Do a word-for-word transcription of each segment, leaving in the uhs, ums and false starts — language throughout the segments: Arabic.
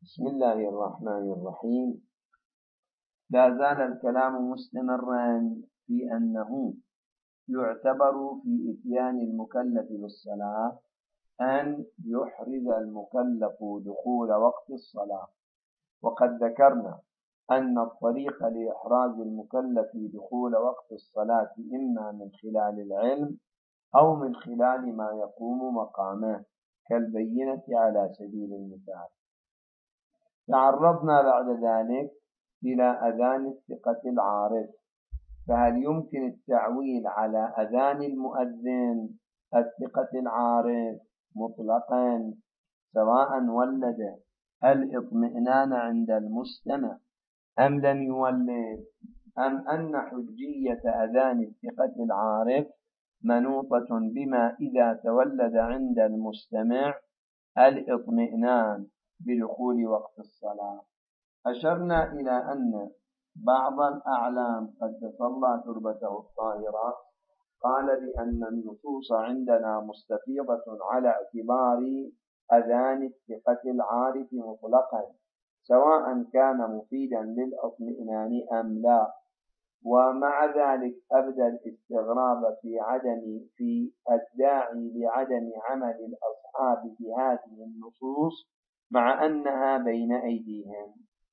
بسم الله الرحمن الرحيم. لا زال الكلام مستمرا في أنه يعتبر في إتيان المكلف بالصلاة أن يحرز المكلف دخول وقت الصلاة، وقد ذكرنا أن الطريق لإحراز المكلف دخول وقت الصلاة إما من خلال العلم أو من خلال ما يقوم مقامه كالبينة على سبيل المثال. تعرضنا بعد ذلك إلى أذان الثقة العارف، فهل يمكن التعويل على أذان المؤذن الثقة العارف مطلقا سواء ولد الاطمئنان عند المستمع أم لم يولد، أم أن حجية أذان الثقة العارف منوطة بما إذا تولد عند المستمع الاطمئنان بدخول وقت الصلاة؟ أشرنا إلى أن بعض الأعلام قد تصلى تربته الطاهرة قال بأن النصوص عندنا مستفيضة على اعتبار أذان الثقة العارف مطلقا سواء كان مفيدا للاطمئنان أم لا، ومع ذلك أبدى الاستغراب في عدم في الداعي لعدم عمل الأصحاب بهذه النصوص مع أنها بين أيديهم،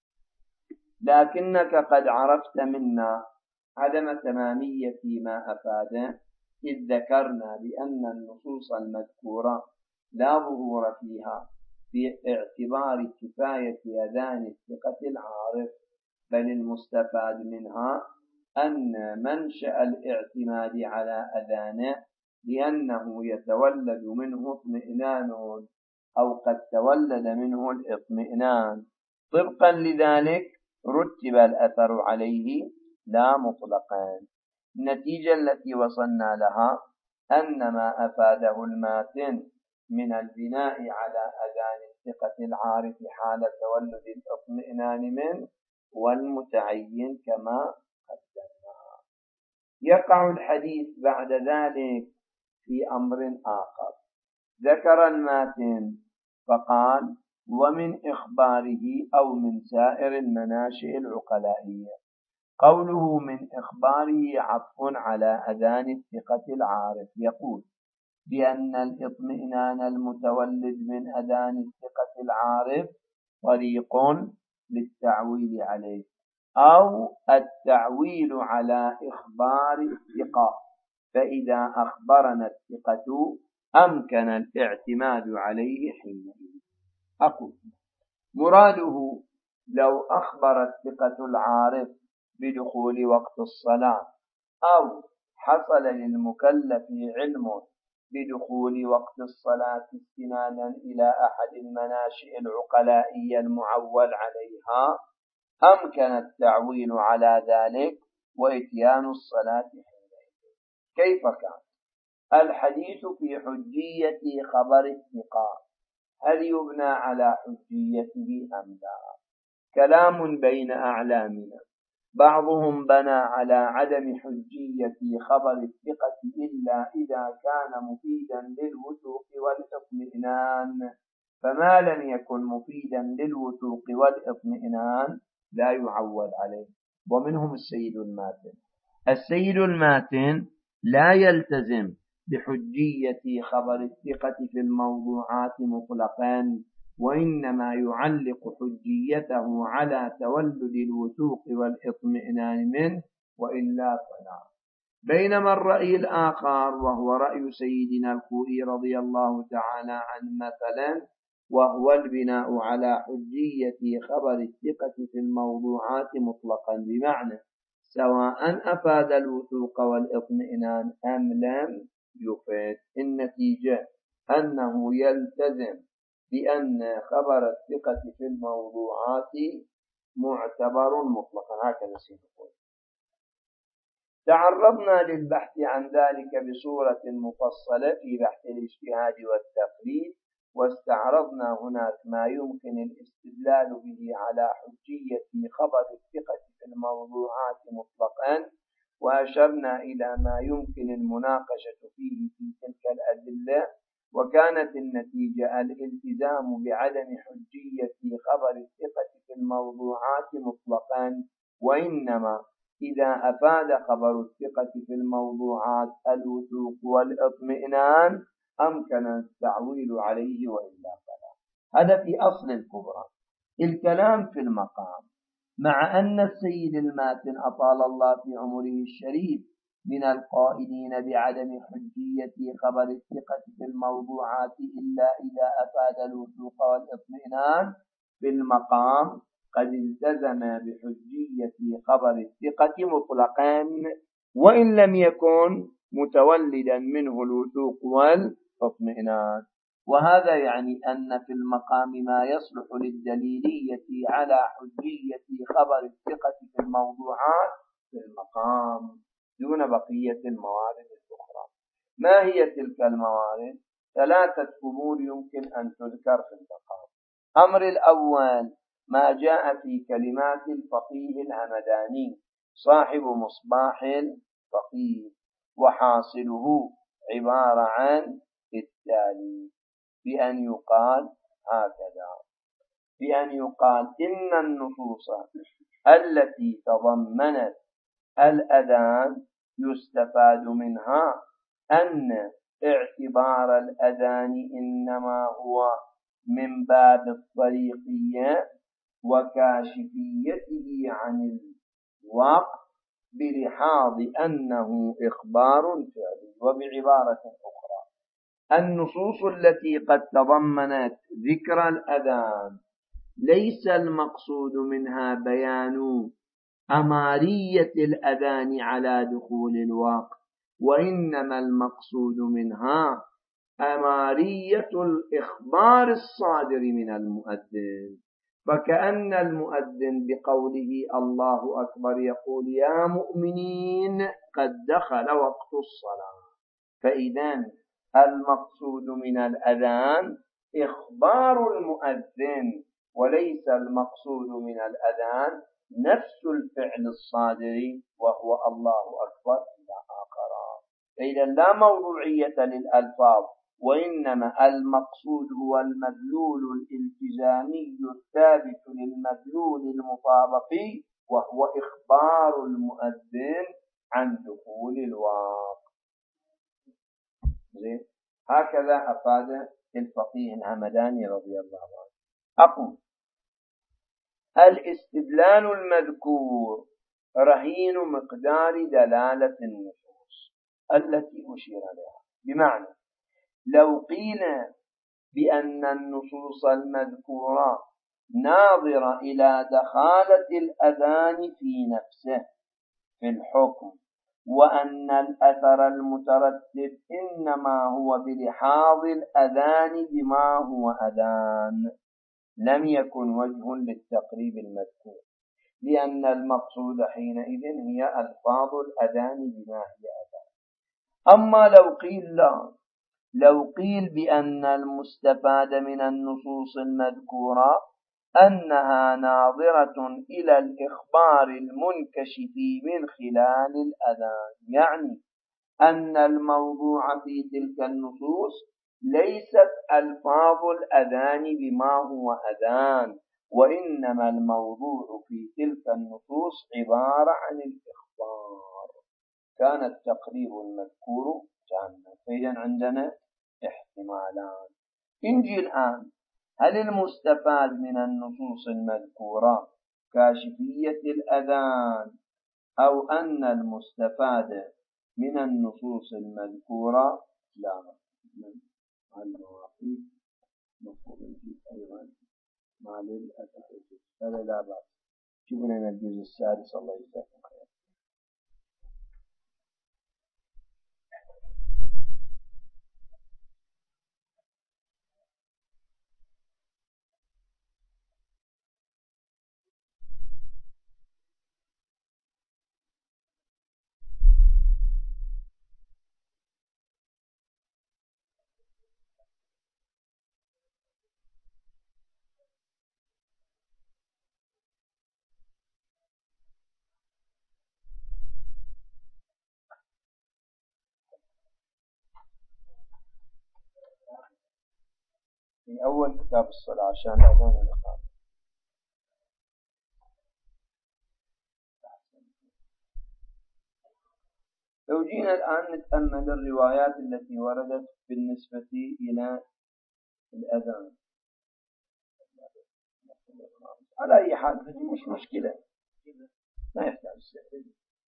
لكنك قد عرفت منا عدم تمامية ما أفاده، إذ ذكرنا بأن النصوص المذكورة لا ظهور فيها في اعتبار كفاية أذان الثقة العارف، بل المستفاد منها أن منشأ الاعتماد على أذانه لأنه يتولد منه اطمئنان أو قد تولد منه الاطمئنان، طبقا لذلك رتب الأثر عليه لا مطلقا. النتيجة التي وصلنا لها أن ما أفاده الماتن من البناء على أذان الثقة العارف حال تولد الاطمئنان منه والمتعين كما قدمنا. يقع الحديث بعد ذلك في أمر آخر، ذكر الماتن فقال: ومن إخباره أو من سائر المناشئ العقلائية. قوله من إخباره عطف على أذان الثقة العارف، يقول بأن الاطمئنان المتولد من أذان الثقة العارف طريق للتعويل عليه، أو التعويل على إخبار الثقة، فإذا أخبرنا الثقة أمكن الاعتماد عليه حينئذ. أقول مراده لو أخبر الثقة العارف بدخول وقت الصلاة أو حصل للمكلف علم بدخول وقت الصلاة استنادا إلى أحد المناشئ العقلائية المعول عليها، أمكن التعويل على ذلك وإتيان الصلاة حينئذ. كيف كان؟ الحديث في حجية خبر الثقة، هل يبنى على حجيته أم لا؟ كلام بين أعلامنا، بعضهم بنى على عدم حجية خبر الثقة إلا إذا كان مفيدا للوثوق والإطمئنان، فما لم يكن مفيدا للوثوق والإطمئنان لا يعول عليه، ومنهم السيد الماتن. السيد الماتن لا يلتزم بحجية خبر الثقة في الموضوعات مطلقا، وإنما يعلق حجيته على تولد الوثوق والإطمئنان منه، وإلا فلا. بينما الرأي الآخر وهو رأي سيدنا الخوئي رضي الله تعالى عنه مثلا، وهو البناء على حجية خبر الثقة في الموضوعات مطلقا، بمعنى سواء أفاد الوثوق والإطمئنان أم لم يفيد. النتيجة أنه يلتزم بأن خبر الثقة في الموضوعات معتبر مطلقا، هكذا سيقول. تعرضنا للبحث عن ذلك بصورة مفصلة في بحث الاجتهاد والتقليد، واستعرضنا هناك ما يمكن الاستدلال به على حجية خبر الثقة في الموضوعات مطلقا، وأشرنا إلى ما يمكن المناقشة فيه في تلك الأدلة، وكانت النتيجة الالتزام بعدم حجية خبر الثقة في الموضوعات مطلقا، وإنما إذا أفاد خبر الثقة في الموضوعات الوثوق والاطمئنان أمكن التعويل عليه وإلا فلا. هذا في أصل الكبرى. الكلام في المقام، مع أن السيد الماتن أطال الله في عمره الشريف من القائلين بعدم حجية خبر الثقة في الموضوعات إلا إذا أفاد الوثوق والاطمئنان، في المقام قد التزم بحجية خبر الثقة مطلقا وإن لم يكن متولدا منه الوثوق والاطمئنان. وهذا يعني أن في المقام ما يصلح للدليلية على حجية خبر الثقة في الموضوعات في المقام دون بقية الموارد الأخرى. ما هي تلك الموارد؟ ثلاثة أمور يمكن أن تذكر في المقام. أمر الأول ما جاء في كلمات الفقيه الهمداني صاحب مصباح الفقيه، وحاصله عبارة عن التالي: بأن يقال هكذا، بأن يقال إن النصوص التي تضمنت الأذان يستفاد منها أن اعتبار الأذان إنما هو من باب الطريقية وكاشفيته عن الواقع بلحاظ أنه إخبار فعلي. وبعبارة أخرى، النصوص التي قد تضمنت ذكر الأذان ليس المقصود منها بيان أمارية الأذان على دخول الوقت، وإنما المقصود منها أمارية الإخبار الصادر من المؤذن. فكأن المؤذن بقوله الله أكبر يقول يا مؤمنين قد دخل وقت الصلاة، فإذا المقصود من الأذان إخبار المؤذن، وليس المقصود من الأذان نفس الفعل الصادر وهو الله أكبر إلى آخره. فإذا لا موضوعية للألفاظ، وإنما المقصود هو المدلول الالتزامي الثابت للمدلول المطابقي، وهو إخبار المؤذن عن دخول الوقت. هكذا أفاد الفقيه الهمداني رضي الله عنه. أقول الاستدلال المذكور رهين مقدار دلالة النصوص التي أشير لها، بمعنى لو قيل بأن النصوص المذكورة ناظرة إلى دخالة الأذان في نفسه في الحكم، وأن الأثر المترتب إنما هو بلحاظ الأذان بما هو أذان، لم يكن وجه للتقريب المذكور، لأن المقصود حينئذ هي ألفاظ الأذان بما هي أذان. أما لو قيل لا، لو قيل بأن المستفاد من النصوص المذكورة أنها ناظرة إلى الإخبار المنكشف من خلال الأذان، يعني أن الموضوع في تلك النصوص ليست ألفاظ الأذان بما هو أذان، وإنما الموضوع في تلك النصوص عبارة عن الإخبار، كان التقريب المذكور جامعا. فإذا عندنا احتمالان. نجي الآن، هل المستفاد من النصوص المذكورة كاشفية الأذان، أو أن المستفاد من النصوص المذكورة لا مع المواقيت مفهوم الجزء أيضا مع للأثر، هذا لا بأس. شوفوا لنا الجزء السادس. الله يجزاكم خير. في أول كتاب الصلاة عشان الأذان والإقامة. لو جينا الآن نتأمل الروايات التي وردت بالنسبة إلى الأذان على أي حال مش مشكلة، ما يحتاج السحر.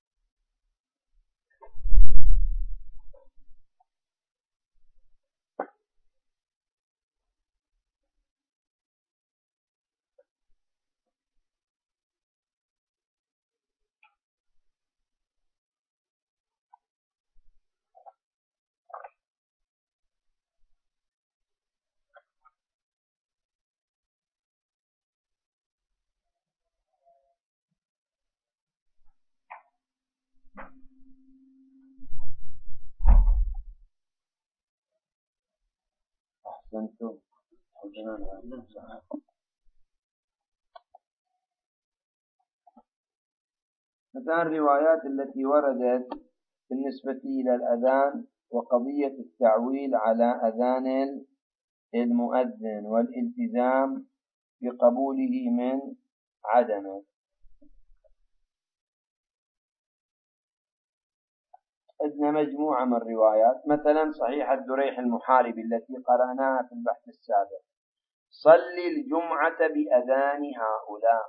أحسنتم. مثلا الروايات التي وردت بالنسبة إلى الأذان وقضية التعويل على أذان المؤذن والالتزام بقبوله من عدمه. عندنا مجموعة من الروايات، مثلا صحيح الدريح المحاربي التي قرأناها في البحث السابق: صل الجمعة بأذان هؤلاء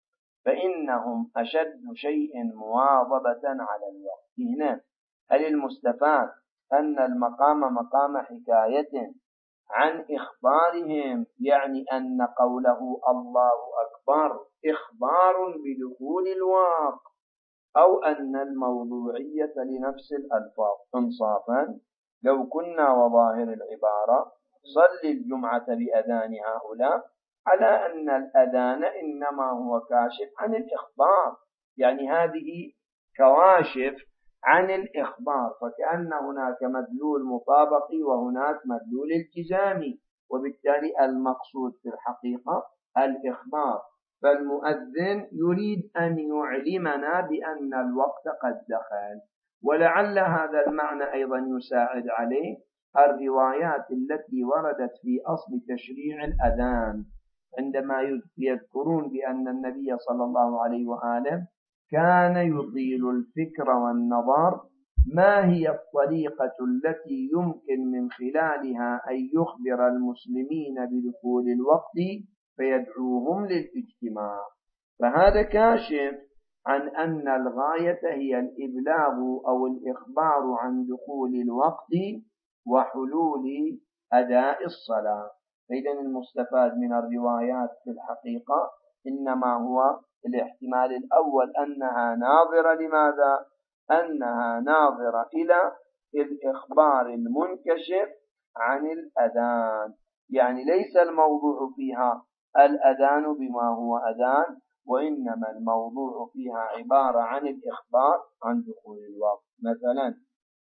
فإنهم أشد شيء مواظبة على الوقت. هنا هل المستفاد أن المقام مقام حكاية عن إخبارهم، يعني أن قوله الله أكبر إخبار بدخول الوقت، أو أن الموضوعية لنفس الألفاظ؟ إنصافا لو كنا وظاهر العبارة صل الجمعة بأذان هؤلاء على أن الأذان إنما هو كاشف عن الإخبار، يعني هذه كواشف عن الإخبار، فكأن هناك مدلول مطابقي وهناك مدلول التزامي، وبالتالي المقصود في الحقيقة الإخبار. فالمؤذن يريد أن يعلمنا بأن الوقت قد دخل. ولعل هذا المعنى أيضا يساعد عليه الروايات التي وردت في أصل تشريع الأذان، عندما يذكرون بأن النبي صلى الله عليه وآله كان يطيل الفكر والنظر ما هي الطريقة التي يمكن من خلالها أن يخبر المسلمين بدخول الوقت فيدعوهم للاجتماع. فهذا كاشف عن أن الغاية هي الإبلاغ أو الإخبار عن دخول الوقت وحلول أداء الصلاة. إذن المستفاد من الروايات في الحقيقة إنما هو الاحتمال الأول، أنها ناظرة لماذا؟ أنها ناظرة إلى الإخبار المنكشف عن الأذان، يعني ليس الموضوع فيها الأذان بما هو أذان، وإنما الموضوع فيها عبارة عن الإخبار عن دخول الوقت. مثلا: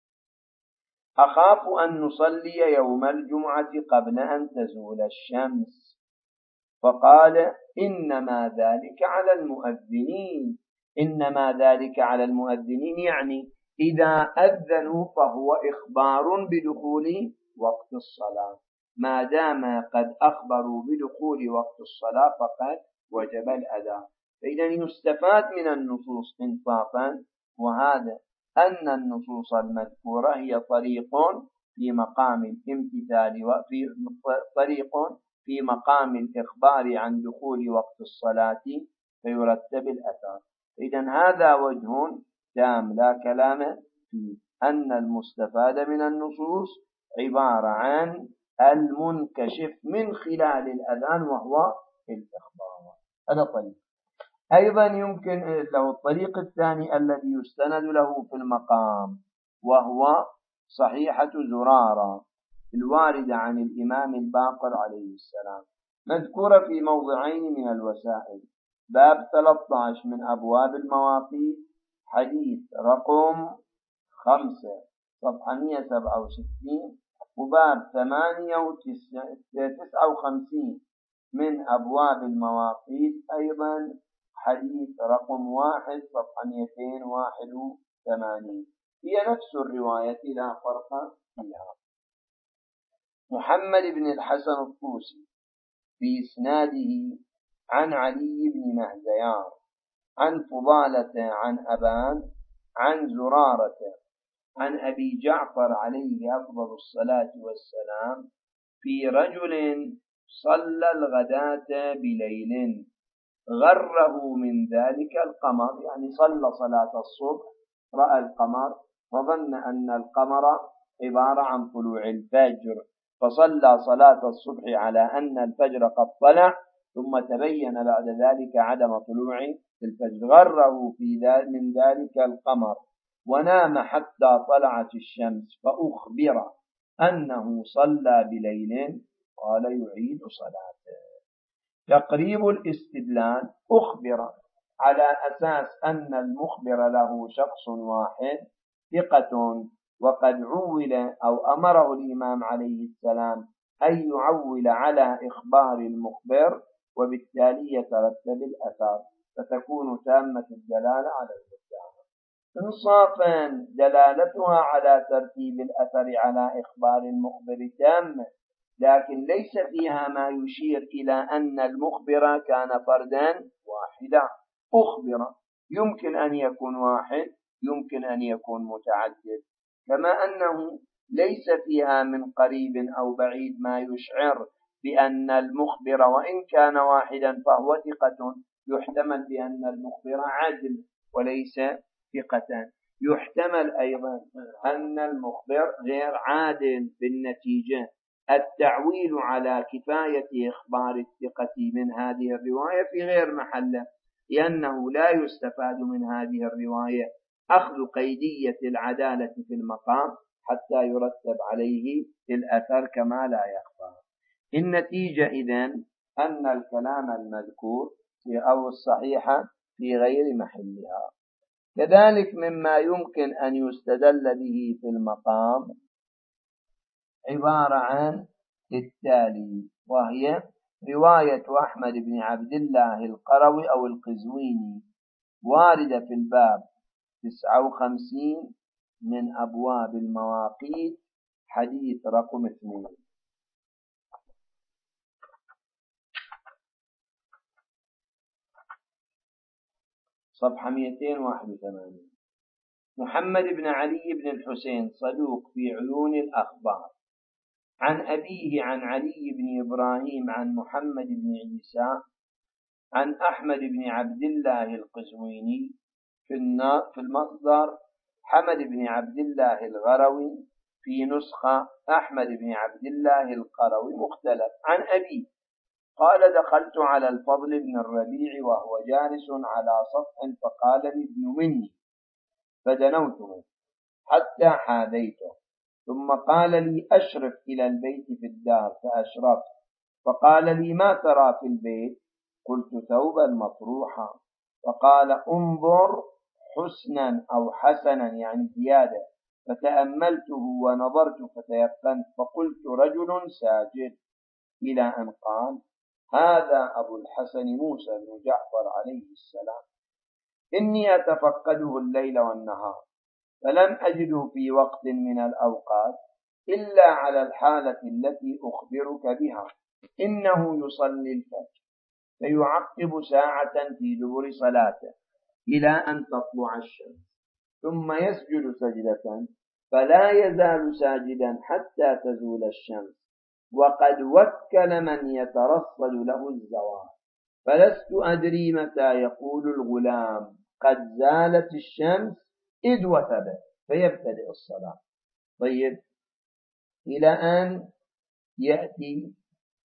أخاف أن نصلي يوم الجمعة قبل أن تزول الشمس، فقال إنما ذلك على المؤذنين. إنما ذلك على المؤذنين يعني إذا أذنوا فهو إخبار بدخول وقت الصلاة، ما دام قد أخبروا بدخول وقت الصلاة فقد وجب الأذان. فإذا يستفاد من النصوص إنصافا وهذا أن النصوص المذكورة هي طريق في مقام الامتثال، وفي طريق في مقام الإخبار عن دخول وقت الصلاة فيرتب الأثر. إذن هذا وجه تام لا كلام فيه، أن المستفاد من النصوص عبارة عن المنكشف من خلال الأذان وهو الإخبار. هذا طريق. أيضا يمكن له الطريق الثاني الذي يستند له في المقام، وهو صحيحة زرارة الواردة عن الإمام الباقر عليه السلام، مذكورة في موضعين من الوسائل: باب ثلاثة عشر من أبواب المواقيت، حديث رقم خمسة صفحة مئة وسبعة وستين، وباب ثمانية وتسعة وخمسين من أبواب المواقيت أيضا حديث رقم واحد صفحة مئتين وواحد وثمانين. هي نفس الرواية لا فرق فيها. محمد بن الحسن الطوسي بإسناده عن علي بن مهزيار عن فضالة عن أبان عن زرارة عن أبي جعفر عليه أفضل الصلاة والسلام في رجل صلى الغداة بليل غره من ذلك القمر، يعني صلى صلاة الصبح رأى القمر وظن أن القمر عبارة عن طلوع الفجر، فصلى صلاة الصبح على أن الفجر قد طلع، ثم تبين بعد ذلك عدم طلوع الفجر، غره في من ذلك القمر ونام حتى طلعت الشمس فأخبر أنه صلى بليل قال يعيد صلاته. تقريب الاستدلال: أخبر على أساس أن المخبر له شخص واحد ثقة، وقد عول أو أمره الإمام عليه السلام أن يعول على إخبار المخبر، وبالتالي يترتب الأثر، فتكون تامة الدلالة على المدعى. إنصافا دلالتها على ترتيب الأثر على إخبار المخبر تامة، لكن ليس فيها ما يشير إلى أن المخبر كان فردا واحدا. أخبر يمكن أن يكون واحد، يمكن أن يكون متعدد، كما أنه ليس فيها من قريب أو بعيد ما يشعر بأن المخبر وإن كان واحدا فهو ثقة، يحتمل بأن المخبر عادل وليس ثقة. يحتمل أيضا أن المخبر غير عادل بالنتيجة. التعويل على كفاية إخبار الثقة من هذه الرواية في غير محله، لأنه لا يستفاد من هذه الرواية أخذ قيدية العدالة في المقام حتى يرتب عليه الأثر كما لا يخفى. النتيجة إذن أن الكلام المذكور أو الصحيحة في غير محلها. كذلك مما يمكن أن يستدل به في المقام عبارة عن التالي، وهي رواية أحمد بن عبد الله القروي أو القزويني واردة في الباب تسعة وخمسين من أبواب المواقيت، حديث رقم اثنين، صفحة مئتين وواحد وثمانين. محمد بن علي بن الحسين صدوق في عيون الأخبار، عن أبيه عن علي بن إبراهيم عن محمد بن عيسى عن أحمد بن عبد الله القزويني في المصدر حمد بن عبد الله الغروي، في نسخة أحمد بن عبد الله القروي مختلف. عن أبي قال: دخلت على الفضل بن الربيع وهو جالس على سطح، فقال لي: ابن مني، فدنوت منه حتى حاذيته، ثم قال لي: أشرف إلى البيت في الدار، فأشرفت، فقال لي: ما ترى في البيت؟ قلت: ثوبا مطروحا. فقال: انظر حسنا أو حسنا، يعني زيادة، فتأملته ونظرت فتيقنت، فقلت: رجل ساجد، إلى أن قال: هذا أبو الحسن موسى بن جعفر عليه السلام، إني أتفقده الليل والنهار، فلم أجده في وقت من الأوقات إلا على الحالة التي أخبرك بها، إنه يصلي الفجر فيعقب ساعة في دبر صلاته إلى أن تطلع الشمس، ثم يسجد سجدة فلا يزال ساجدا حتى تزول الشمس، وقد وكل من يترصد له الزوال، فلست أدري متى يقول الغلام قد زالت الشمس إذ وثب فيبتدئ الصلاة. طيب، إلى أن يأتي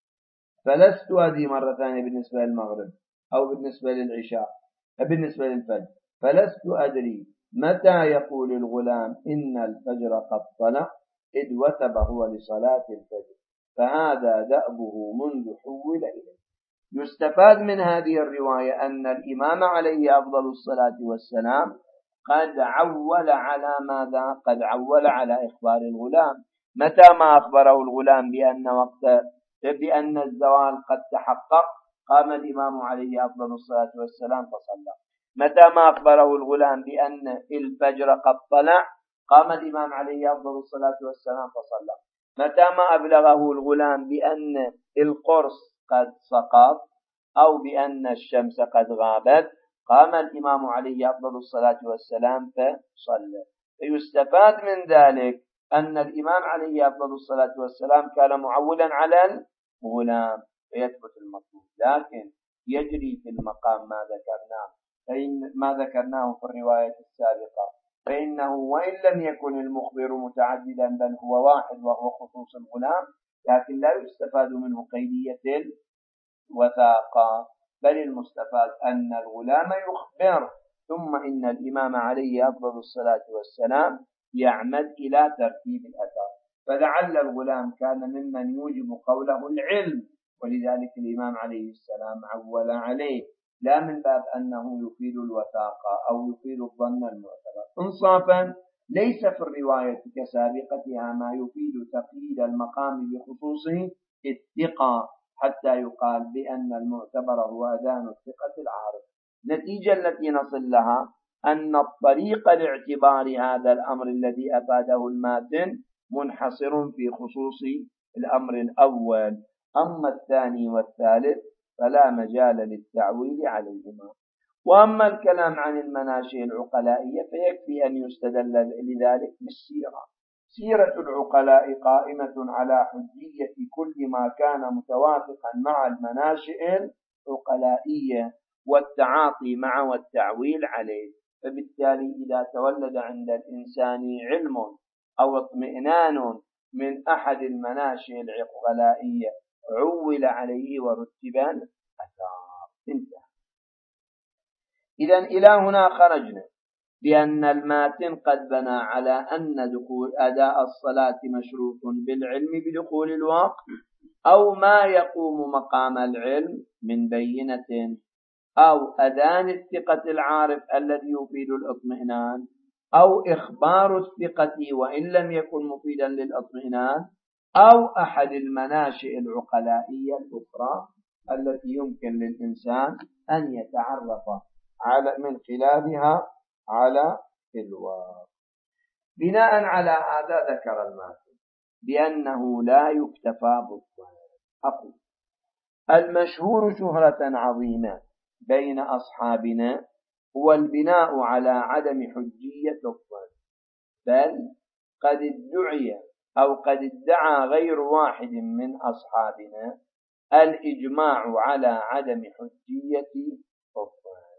فلست أدري مرة ثانية بالنسبة للمغرب أو بالنسبة للعشاء، بالنسبة للفجر، فلست أدري متى يقول الغلام إن الفجر قد طلع إذ وثب هو لصلاة الفجر، فهذا دأبه منذ حول إليه. يستفاد من هذه الرواية أن الإمام عليه أفضل الصلاة والسلام قد عول على ماذا؟ قد عول على إخبار الغلام. متى ما أخبره الغلام بأن وقت بأن الزوال قد تحقق قام الإمام عليه أفضل الصلاة والسلام فصلى. متى ما أخبره الغلام بأن الفجر قد طلع قام الإمام عليه أفضل الصلاة والسلام فصلى. متى ما أبلغه الغلام بأن القرص قد سقط أو بأن الشمس قد غابت قام الإمام عليه أفضل الصلاة والسلام فصلى. فيستفاد من ذلك أن الإمام عليه أفضل الصلاة والسلام كان معولا على الغلام فيثبت المطلوب. لكن يجري في المقام ما ذكرناه فإن ما ذكرناه في الرواية السابقة، فإنه وإن لم يكن المخبر متعددا بل هو واحد وهو خصوص الغلام، لكن لا يستفاد منه قيدية الوثاقة، بل المستفاد أن الغلام يخبر، ثم إن الإمام عليه أفضل الصلاة والسلام يعمد إلى ترتيب الأثر. فلعل الغلام كان ممن يوجب قوله العلم، ولذلك الإمام عليه السلام عول عليه، لا من باب أنه يفيد الوثاقة أو يفيد الظن المعتبر. إنصافا ليس في الرواية كسابقتها ما يفيد تقييد المقام بخصوصه الثقة حتى يقال بأن المعتبر هو أذان الثقة العارف. نتيجة التي نصل لها أن الطريق لاعتبار هذا الأمر الذي أفاده الماتن منحصر في خصوص الأمر الأول، أما الثاني والثالث فلا مجال للتعويل عليهما. وأما الكلام عن المناشئ العقلائية فيكفي أن يستدل لذلك بالسيرة. سيرة العقلاء قائمة على حجية كل ما كان متوافقا مع المناشئ العقلائية والتعاطي مع والتعويل عليه. فبالتالي إذا تولد عند الإنسان علم أو اطمئنان من أحد المناشئ العقلائية عول عليه ورتب الأثار. انتهى. إذن إلى هنا خرجنا بأن الماتن قد بنى على أن دخول أداء الصلاة مشروط بالعلم بدخول الوقت أو ما يقوم مقام العلم من بينة أو أذان الثقة العارف الذي يفيد الاطمئنان أو إخبار الثقة وإن لم يكن مفيدا للاطمئنان أو أحد المناشئ العقلائية الأخرى التي يمكن للإنسان أن يتعرف على من خلالها على الواقع. بناء على هذا ذكر الماتن بأنه لا يكتفى بالظن. أقول المشهور شهرة عظيمة بين أصحابنا هو البناء على عدم حجية الظن، بل قد ادعي أو قد ادعى غير واحد من أصحابنا الإجماع على عدم حجية الظن.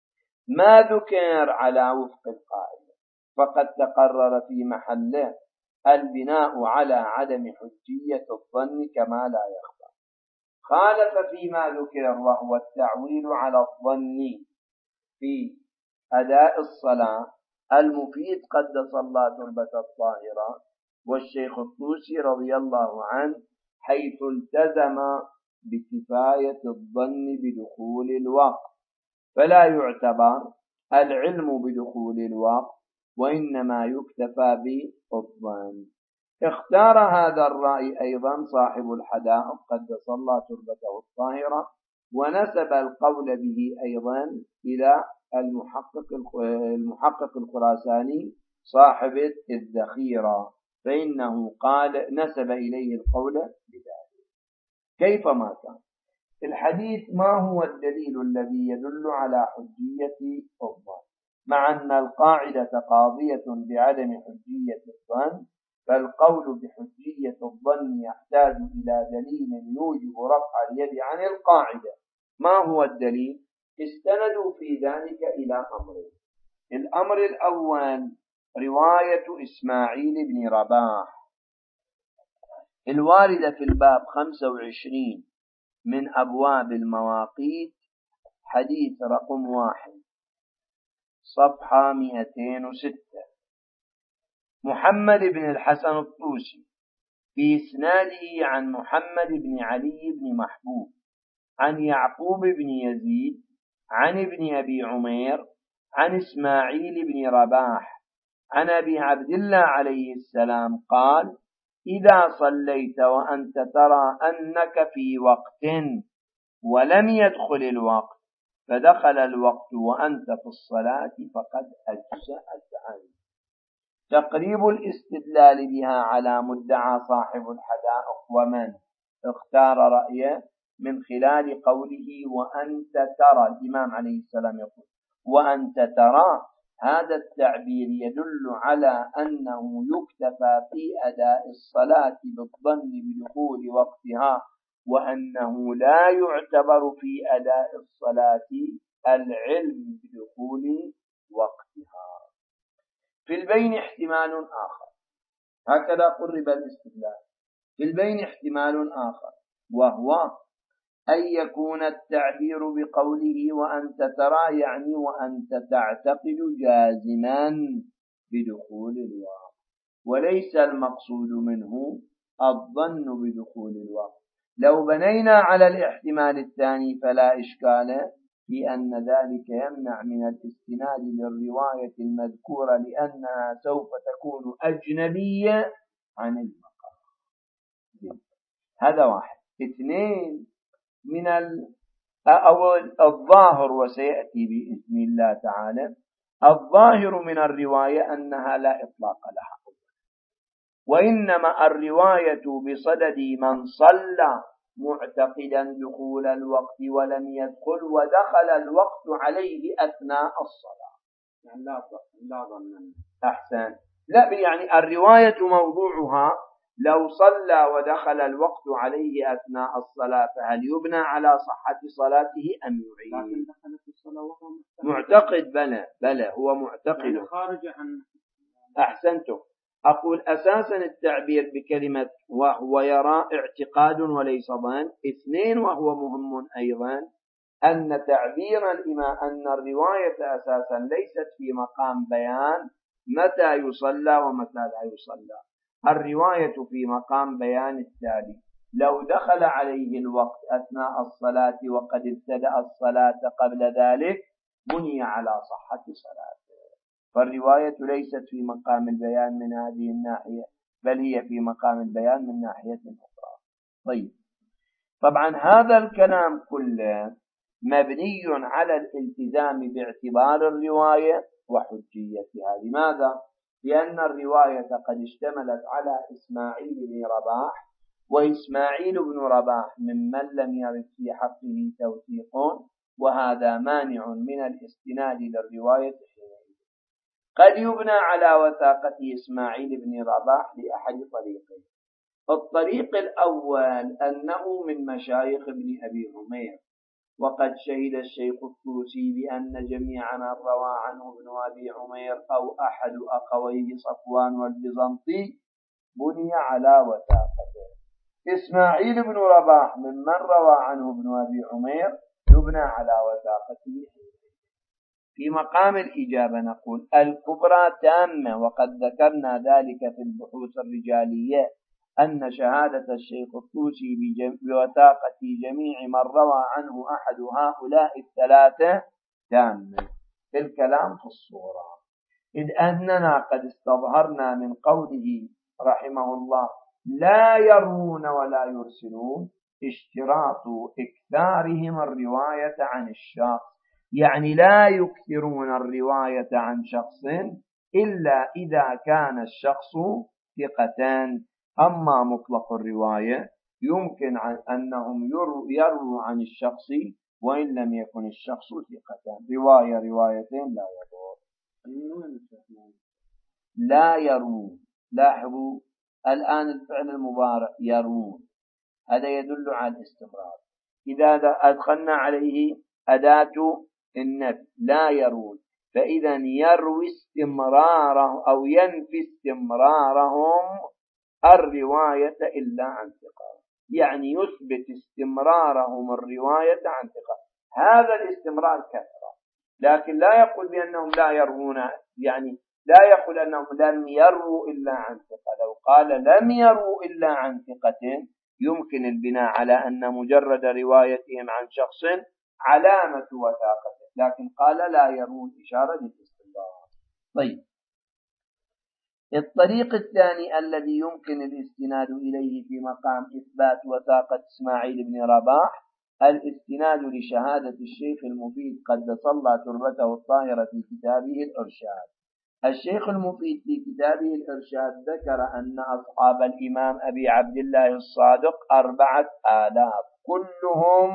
ما ذكر على وفق القاعدة فقد تقرر في محله البناء على عدم حجية الظن كما لا يخفى. خالف فيما ذكر وهو التعويل على الظن في أداء الصلاة المفيد قدس الله تربة الطاهرة والشيخ الطوسي رضي الله عنه، حيث التزم بكفاية الظن بدخول الوقت، فلا يعتبر العلم بدخول الوقت وإنما يكتفى بالظن. اختار هذا الرأي أيضا صاحب الحدائق قدس الله تربته الطاهرة، ونسب القول به أيضا إلى المحقق المحقق الخراساني صاحب الذخيرة، فإنه قال نسب إليه القول بذلك. كيفما كان الحديث ما هو الدليل الذي يدل على حجية الظن؟ مع أن القاعدة قاضية بعدم حجية الظن، فالقول بحجية الظن يحتاج إلى دليل يوجب رفع اليد عن القاعدة. ما هو الدليل؟ استندوا في ذلك إلى أمرين. الأمر الأول رواية إسماعيل بن رباح الواردة في الباب خمسة وعشرين من أبواب المواقيت، حديث رقم واحد صفحة مئتين وستة. محمد بن الحسن الطوسي في إسناده عن محمد بن علي بن محبوب عن يعقوب بن يزيد عن ابن أبي عمير عن إسماعيل بن رباح عن أبي عبد الله عليه السلام قال: إذا صليت وأنت ترى أنك في وقت ولم يدخل الوقت فدخل الوقت وأنت في الصلاة فقد أجزأت عنك. تقريب الاستدلال بها على مدعى صاحب الحدائق ومن اختار رأيه من خلال قوله وأنت ترى. الإمام عليه السلام يقول وأنت ترى، هذا التعبير يدل على أنه يكتفى في أداء الصلاة بالظن بدخول وقتها، وأنه لا يعتبر في أداء الصلاة العلم بدخول وقتها. في البين احتمال آخر، هكذا قرب الاستدلال. في البين احتمال آخر، وهو أن يكون التعبير بقوله وأنت ترى يعني وأنت تعتقد جازما بدخول الوقت، وليس المقصود منه الظن بدخول الوقت. لو بنينا على الاحتمال الثاني فلا إشكال في أن ذلك يمنع من الاستناد للرواية المذكورة، لأنها سوف تكون أجنبية عن المقام. هذا واحد. اثنين، من أول الظاهر، وسيأتي بإذن الله تعالى، الظاهر من الرواية أنها لا إطلاق لها، وإنما الرواية بصدد من صلى معتقدا دخول الوقت ولم يدخل ودخل الوقت عليه أثناء الصلاة. يعني لا ظن. أحسن. لا، يعني الرواية موضوعها لو صلى ودخل الوقت عليه أثناء الصلاة فهل يبنى على صحة صلاته أم يعيد؟ لكن دخل في الصلاة وهو معتقد. بلى بلى هو معتقد يعني خارج عن. أحسنتم. أقول أساسا التعبير بكلمة وهو يرى اعتقاد وليس ظن. اثنين، وهو مهم أيضا، أن تعبير الإمام أن الرواية أساسا ليست في مقام بيان متى يصلى ومتى لا يصلى. الرواية في مقام بيان التالي: لو دخل عليه الوقت أثناء الصلاة وقد ابتدأ الصلاة قبل ذلك بني على صحة صلاته. فالرواية ليست في مقام البيان من هذه الناحية، بل هي في مقام البيان من ناحية أخرى. طيب، طبعا هذا الكلام كله مبني على الالتزام باعتبار الرواية وحجيتها. لماذا؟ لأن الرواية قد اشتملت على إسماعيل بن رباح، وإسماعيل بن رباح ممن لم يرد في حقه توثيق، وهذا مانع من الاستناد للرواية. قد يبنى على وثاقة إسماعيل بن رباح لأحد طريقين. الطريق الأول أنه من مشايخ ابن أبي عمير، وقد شهد الشيخ الطوسي بأن جميع من روى عنه ابن أبي عمير أو أحد أخويه صفوان والبيزنطي بني على وثاقته. إسماعيل بن رباح ممن روى عنه ابن أبي عمير يبنى على وثاقته. في مقام الإجابة نقول الكبرى تامة، وقد ذكرنا ذلك في البحوث الرجالية أن شهادة الشيخ الطوسي بوثاقة جميع من روى عنه أحد هؤلاء الثلاثة تامة. الكلام في الصورة، إذ أننا قد استظهرنا من قوله رحمه الله لا يروون ولا يرسلون اشتراط إكثارهم الرواية عن الشخص، يعني لا يكثرون الرواية عن شخص إلا إذا كان الشخص ثقة. أما مطلق الرواية يمكن أنهم يروا عن الشخص وإن لم يكن الشخص ثقة. رواية روايتين لا يضر. لا يرون، لاحظوا الآن الفعل المضارع يرون، هذا يدل على الاستمرار. إذا أدخلنا عليه أداة النفي لا يرون، فإذا يروي استمراره أو ينفي استمرارهم الرواية إلا عن ثقة، يعني يثبت استمرارهم الرواية عن ثقة. هذا الاستمرار كثرة، لكن لا يقول بأنهم لا يروون، يعني لا يقول أنهم لم يروا إلا عن ثقة. لو قال لم يروا إلا عن ثقة يمكن البناء على أن مجرد روايتهم عن شخص علامة وثاقته، لكن قال لا يرون إشارة للاستمرار. طيب، الطريق الثاني الذي يمكن الاستناد إليه في مقام إثبات وثاقة إسماعيل بن رباح الاستناد لشهادة الشيخ المفيد قد صلى تربته الطاهرة في كتابه الإرشاد. الشيخ المفيد في كتابه الإرشاد ذكر أن أصحاب الإمام أبي عبد الله الصادق أربعة آلاف كلهم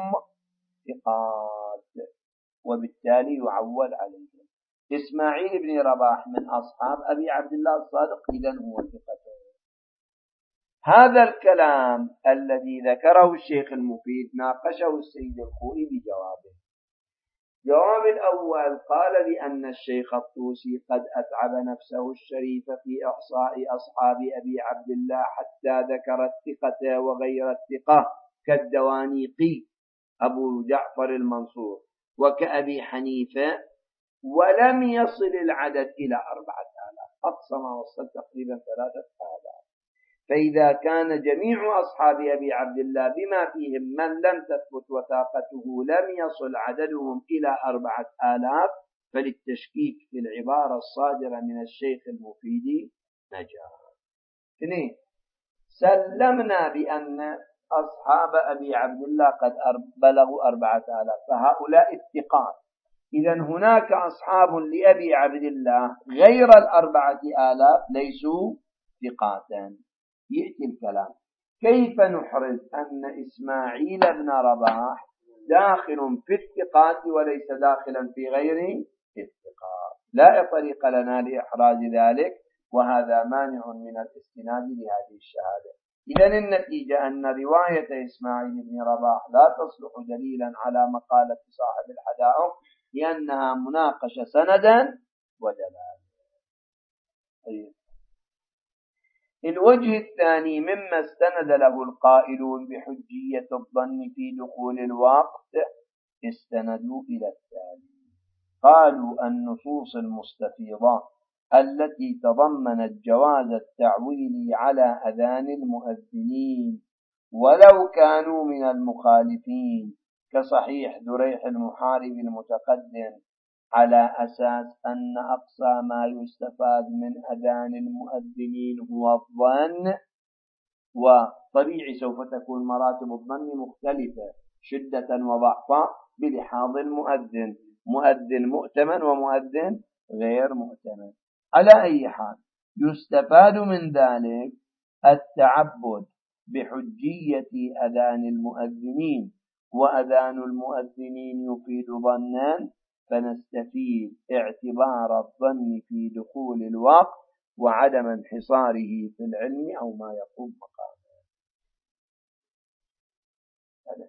ثقات، وبالتالي يعول عليهم. إسماعيل بن رباح من أصحاب أبي عبد الله الصادق، إذن هو ثقة. هذا الكلام الذي ذكره الشيخ المفيد ناقشه السيد الخوئي بجوابه. جواب الأول قال بأن الشيخ الطوسي قد أتعب نفسه الشريف في إحصاء أصحاب أبي عبد الله حتى ذكر الثقة وغير الثقة كالدوانيقي أبو جعفر المنصور وكأبي حنيفة، ولم يصل العدد إلى أربعة آلاف، أقصى ما وصل تقريبا ثلاثة آلاف. فإذا كان جميع أصحاب أبي عبد الله بما فيهم من لم تثبت وثاقته لم يصل عددهم إلى أربعة آلاف، فللتشكيك في العبارة الصادرة من الشيخ المفيد نجاح. اثنين، سلمنا بأن أصحاب أبي عبد الله قد بلغوا أربعة آلاف، فهؤلاء الثقات. إذن هناك أصحاب لأبي عبد الله غير الأربعة آلاف ليسوا ثقاتا. يأتي الكلام كيف نحرز أن إسماعيل بن رباح داخل في الثقات وليس داخلا في غير الثقات؟ لا طريق لنا لإحراز ذلك، وهذا مانع من الاستناد لهذه الشهادة. إذن النتيجة أن رواية إسماعيل بن رباح لا تصلح دليلا على مقالة صاحب الحدائق، لأنها مناقشة سندا ودلالة. طيب. الوجه الثاني مما استند له القائلون بحجية الظن في دخول الوقت، استندوا إلى التالي. قالوا النصوص المستفيضة التي تضمنت جواز التعويل على أذان المؤذنين ولو كانوا من المخالفين كصحيح دريح المحارب المتقدم، على أساس أن أقصى ما يستفاد من أذان المؤذنين هو الظن، وطبيعي سوف تكون مراتب الظن مختلفة شدة وضعفا بلحاظ المؤذن، مؤذن مؤتمن ومؤذن غير مؤتمن. على أي حال يستفاد من ذلك التعبد بحجية أذان المؤذنين، وأذان المؤذنين يفيد ظنا، فنستفيد اعتبار الظن في دخول الوقت وعدم انحصاره في العلم أو ما يقوم مقامه. هذا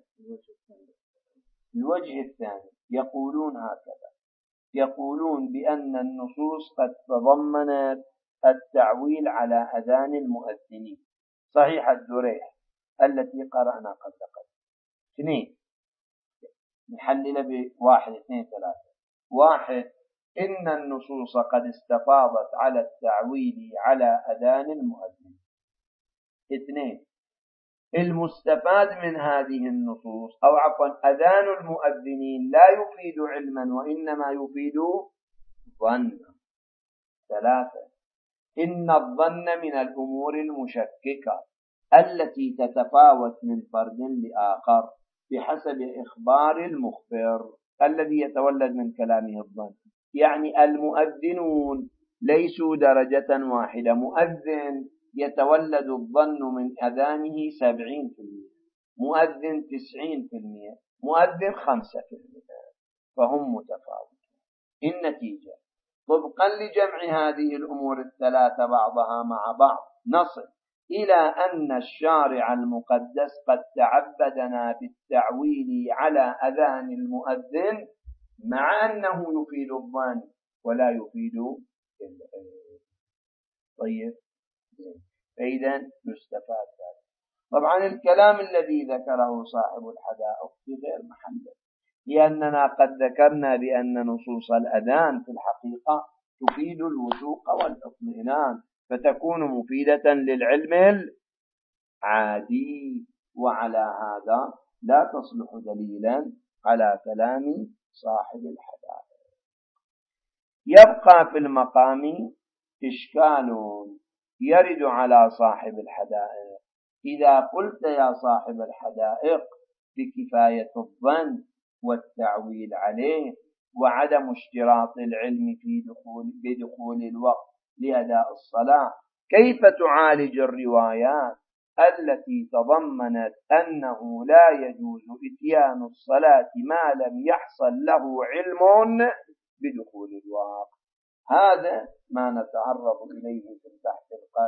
الوجه الثاني. يقولون هكذا، يقولون بأن النصوص قد تضمنت التعويل على أذان المؤذنين، صحيح الدريح التي قرأنا قبل قليل. اثنين، نحلل بواحد اثنين ثلاثة. واحد، إن النصوص قد استفاضت على التعويل على أذان المؤذن. اثنين، المستفاد من هذه النصوص أو عفوا أذان المؤذنين لا يفيد علما وإنما يفيد ظنا. ثلاثة، إن الظن من الأمور المشككة التي تتفاوت من فرد لآخر بحسب إخبار المخبر الذي يتولد من كلامه الظن. يعني المؤذنون ليسوا درجة واحدة، مؤذن يتولد الظن من أذانه سبعين في المئة، مؤذن تسعين في المئة، مؤذن خمسة في المئة، فهم متفاوتون. النتيجة طبقا لجمع هذه الأمور الثلاثة بعضها مع بعض نصل إلى أن الشارع المقدس قد تعبدنا بالتعويل على أذان المؤذن مع أنه يفيد الظن ولا يفيد العلم. طيب، فإذا يستفاد ذلك. طبعا الكلام الذي ذكره صاحب الحدائق في غير محله، لأننا قد ذكرنا بأن نصوص الأذان في الحقيقة تفيد الوثوق والاطمئنان، فتكون مفيدة للعلم العادي، وعلى هذا لا تصلح دليلا على كلام صاحب الحدائق. يبقى في المقام إشكال يرد على صاحب الحدائق. إذا قلت يا صاحب الحدائق بكفاية الظن والتعويل عليه، وعدم اشتراط العلم في دخول بدخول الوقت لأداء الصلاة، كيف تعالج الروايات التي تضمنت أنه لا يجوز إتيان الصلاة ما لم يحصل له علم بدخول الوقت؟ هذا ما نتعرض إليه في البحث القادم.